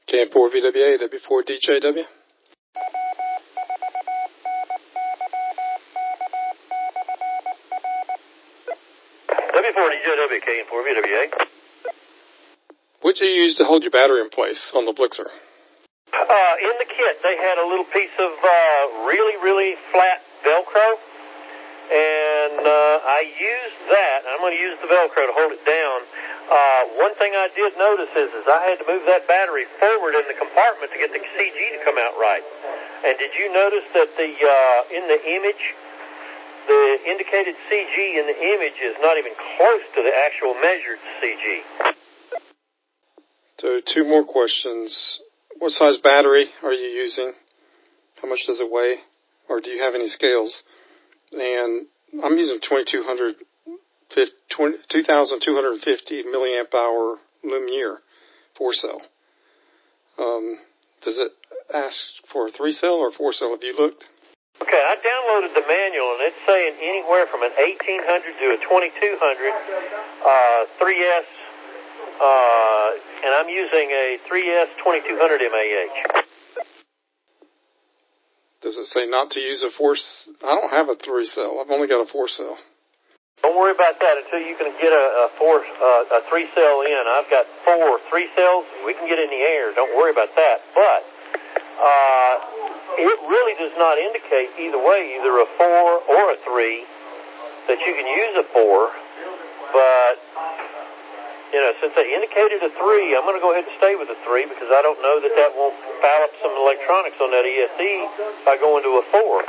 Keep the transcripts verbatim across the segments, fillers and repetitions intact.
K N four V W A, W four D J W. W four D J W, K N four V W A. What did you use to hold your battery in place on the Blixer? Uh, in the kit, they had a little piece of uh, really, really flat Velcro, and uh, I used that. I'm going to use the Velcro to hold it down. Uh, one thing I did notice is, is I had to move that battery forward in the compartment to get the C G to come out right. And did you notice that the uh, in the image, the indicated C G in the image is not even close to the actual measured C G? So two more questions. What size battery are you using? How much does it weigh? Or do you have any scales? And I'm using twenty-two hundred, two thousand two hundred fifty milliamp hour Lumiere four cell. Um, does it ask for a three cell or four cell? Have you looked? Okay, I downloaded the manual, and it's saying anywhere from an eighteen hundred to a twenty-two hundred uh, three S, uh, and I'm using a three S twenty-two hundred M A H. Does it say not to use a four? I don't have a three cell. I've only got a four cell. Don't worry about that until you can get a, a four, uh, a three cell in. I've got four three cells. We can get in the air. Don't worry about that. But uh, it really does not indicate either way, either a four or a three, that you can use a four. But you know, since they indicated a three, I'm going to go ahead and stay with a three because I don't know that that won't foul up some electronics on that E S C by going to a four.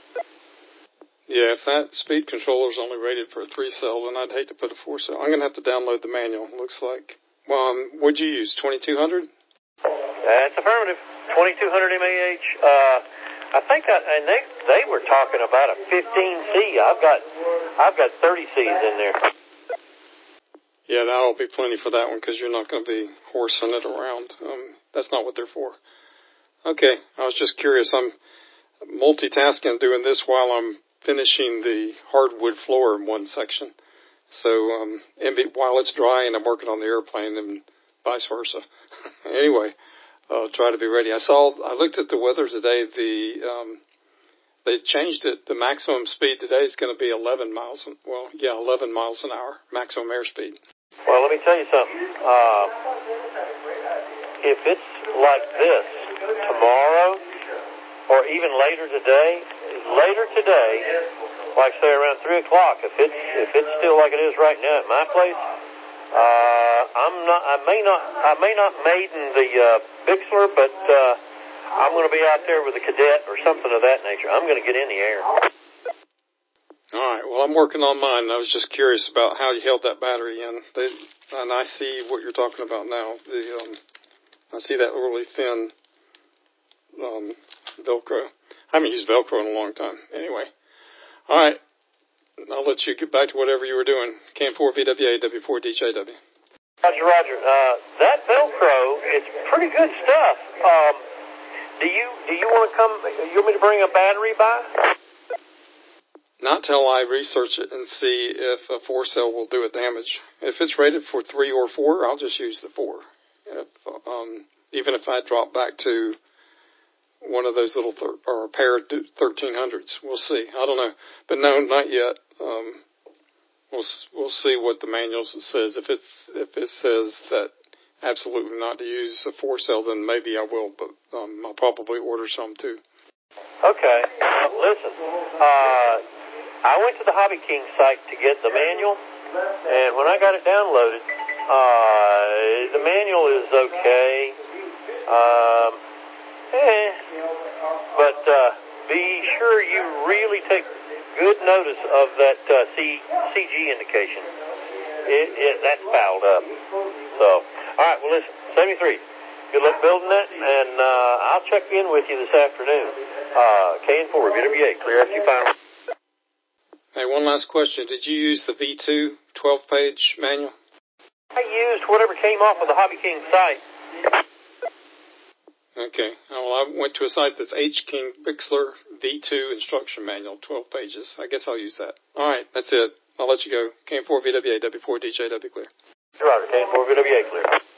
Yeah, if that speed controller is only rated for a three cell, then I'd hate to put a four cell. I'm going to have to download the manual, it looks like. Well, um, what'd you use, twenty-two hundred? That's affirmative. twenty-two hundred M A H. Uh, I think I, and they they were talking about a fifteen C. I've got I've got thirty C's in there. Yeah, that'll be plenty for that one because you're not going to be horsing it around. Um, that's not what they're for. Okay, I was just curious. I'm multitasking doing this while I'm finishing the hardwood floor in one section. So um, and be, while it's drying, I'm working on the airplane and vice versa. Anyway, I'll try to be ready. I saw, I looked at the weather today. The um, they changed it. The maximum speed today is going to be eleven miles. Well, yeah, eleven miles an hour, maximum airspeed. Well, let me tell you something. Uh, if it's like this tomorrow or even later today, later today, like say around three o'clock, if it's if it's still like it is right now at my place, uh, I'm not. I may not. I may not maiden the uh, Bixler, but uh, I'm going to be out there with a cadet or something of that nature. I'm going to get in the air. All right. Well, I'm working on mine. I was just curious about how you held that battery in. They, and I see what you're talking about now. The um, I see that really thin um, Velcro. I haven't used Velcro in a long time. Anyway. All right. I'll let you get back to whatever you were doing. K N four V W A, W four D J W. Roger, Roger. Uh, that Velcro is pretty good stuff. Um, do you do you want to come? You want me to bring a battery by? Not till I research it and see if a four cell will do it damage. If it's rated for three or four, I'll just use the four. If, um, even if I drop back to one of those little thir- or a pair of thirteen hundreds, we'll see. I don't know, but no, not yet. Um, we'll we'll see what the manual says. If it's if it says that absolutely not to use a four cell, then maybe I will. But um, I'll probably order some too. Okay. Uh, listen. Uh, I went to the Hobby King site to get the manual, and when I got it downloaded, uh, the manual is okay. Um, eh, but uh, be sure you really take good notice of that uh, C, CG indication. It, it, that's fouled up. So, all right, well, listen, seventy-three. Good luck building that, and uh, I'll check in with you this afternoon. Uh, K N four, V W A, clear after you final. Hey, one last question. Did you use the V two twelve-page manual? I used whatever came off of the Hobby King site. Okay. Well, I went to a site that's H. King Bixler V two instruction manual, twelve pages. I guess I'll use that. All right, that's it. I'll let you go. K N four V W A, W four D J W clear. Roger, K N four V W A clear.